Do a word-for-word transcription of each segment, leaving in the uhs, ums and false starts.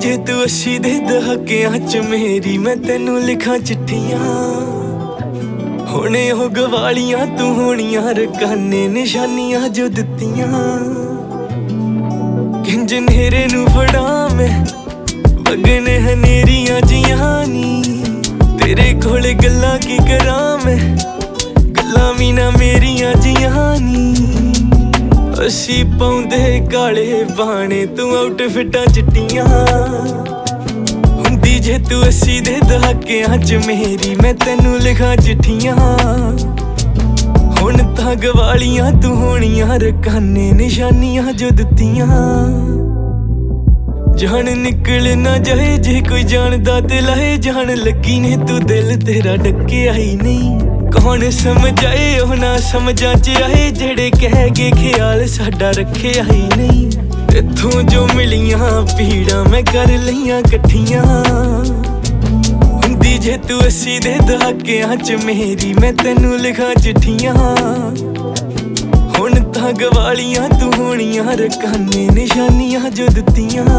जे तू अस्सी दे दहाकियां च मेरी मैं तेनू लिखां चिट्ठियां हुणे हो गवालियां तू होनियां रकाने निशानियां जो दित्तियां किंज नेरे नू फड़ा मैं वगने हनेरियां जियां नी तेरे कोल गल्लां की करां मैं गल्लां भी ना मेरियां जियां नी अस्सी पाउंदे काले बाणे तू आउटफिटां चिट्टियां हुंदी जे तू अस्सी दे दहाकियां च मेरी मैं तेनू लिखां चिट्ठियां हुण तां गवालियां तू होनियां रकाने निशानियां जो दित्तियां जान निकल ना जाए जे कोई जानदा ते लाए जान लगी ने तू दिल तेरा डके आई नहीं कौन समझाए ओ ना समझा च आए जेड़े कह के ख्याल साडा रखे आई नहीं इत्थों जो मिलियां पीड़ां मैं कर लईयां कट्ठियां हुंदी जे तू अस्सी दे दहाकियां च मेरी मैं तेनू लिखां चिट्ठियां हुण तां गवालियां तू होनियां रकाने निशानियां जो दित्तियां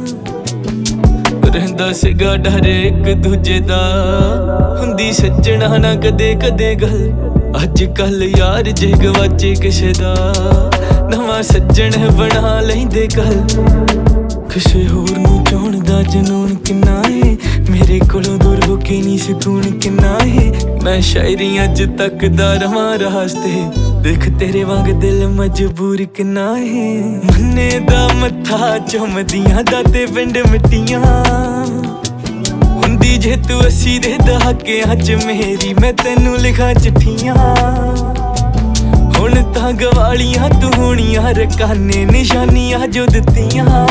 रहिंदा सीगा डर एक दूजे दा हुंदी सज्जणा ना कदे कदे गल अज कल यार जे गवाचे किसे दा नवां सज्जण बना लैंदे कल किसे होर नू चाहण दा जनून किन्ना है मेरे कोलों दूर हो के नी सुकून किन्ना है मैं शायरी अज तक दा रवां रास्ते देख तेरे वांग दिल मजबूर किन्ना है मन्ने दा मत्था चुमदियां दाते पिंड मिट्टियां हुंदी जे तू अस्सी दे दहाकियां च मेरी मैं तेनू लिखां चिट्ठियां हुण तां गवालियां तू होनियां रकाने निशानियां जो दित्तियां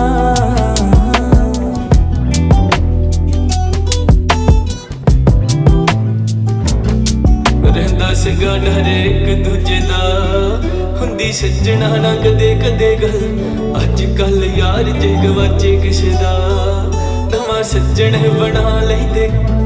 रहिंदा सीगा डर एक दूजे दा हुंदी सज्जणा ना कदे कदे गल अज कल यार जे गवाचे किसे दा नवां सज्जण बना लैंदे